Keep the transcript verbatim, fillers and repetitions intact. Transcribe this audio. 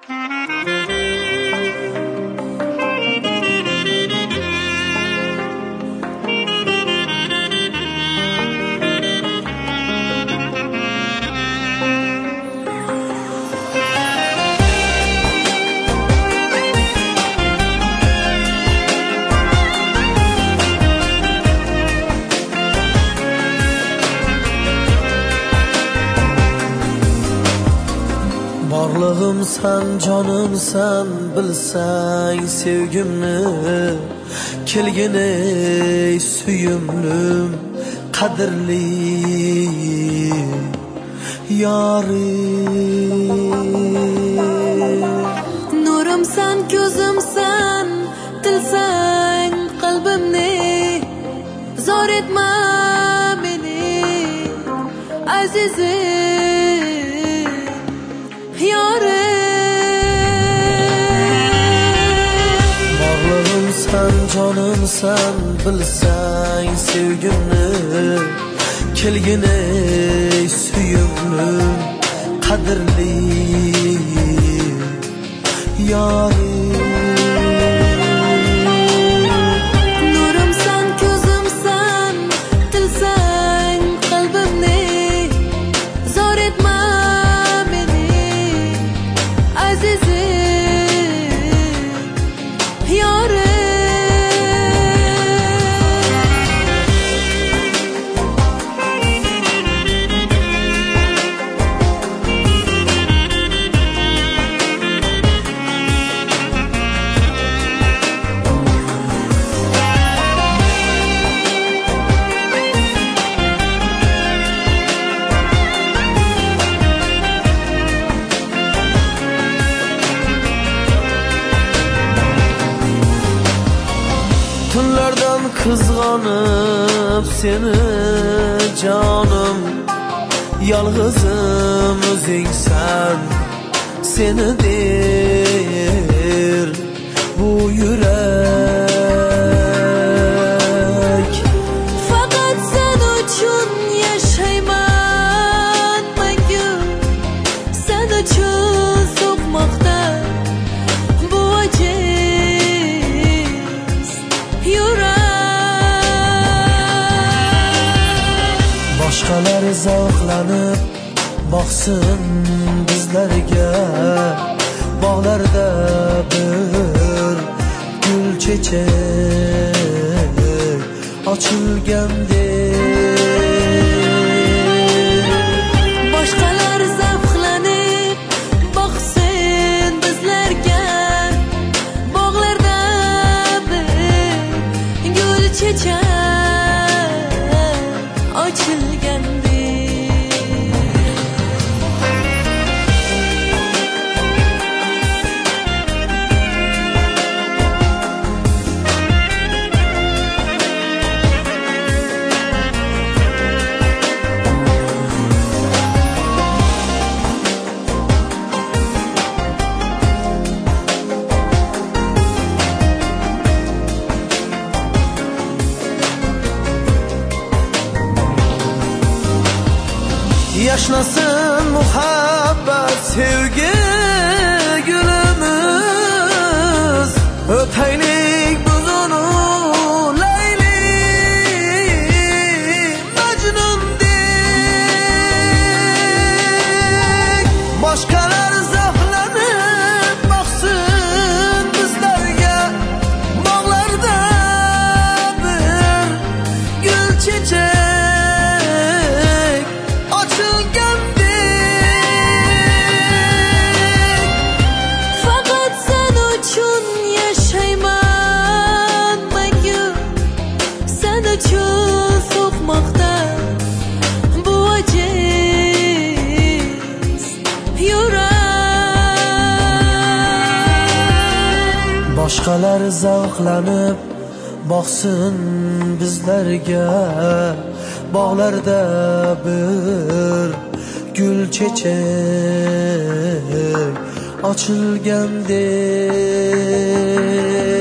Borlig'im sen, canım sen, bilsang sevgimni. Kelgin ey suyumlim, qadrli yorim. Nurim sen, ko'zim sen, tilsang qalbimni. Zor etma meni azizim Borlig'im sen, canım sen, bilsang sevgimni. Kelgin ey suyumlim, qadrli yorim. Nurim sen, ko'zim sen, tilsang qalbimni. Zor etma meni azizim yorim. Tunlardan kızg'anib seni canım, yalg'izim o'zingsan, seni der bu yürek. Faqat sen uchun yashayman mangu, sen uchun so'kmoqda bu ajiz yurak. Boshqalar zavqlanib boqsin bizlarga, bog'larda bir gul chechak ochilgandek. Boshqalar zavqlanib boqsin bizlarga, bog'larda bir gul chechak ochilgandek. Yaşlasın muhabbet sevgi gülümüz, öteylik buzunu Leyli Mecnun dik. Başkalar zavqlanib baksın bizlerge, bağlarda bir gül çiçek so'kmoqda bu ajiz yurak. Boshqalar zavqlanib boqsin bizlarga, bog'larda bir gul chechak ochilgandek.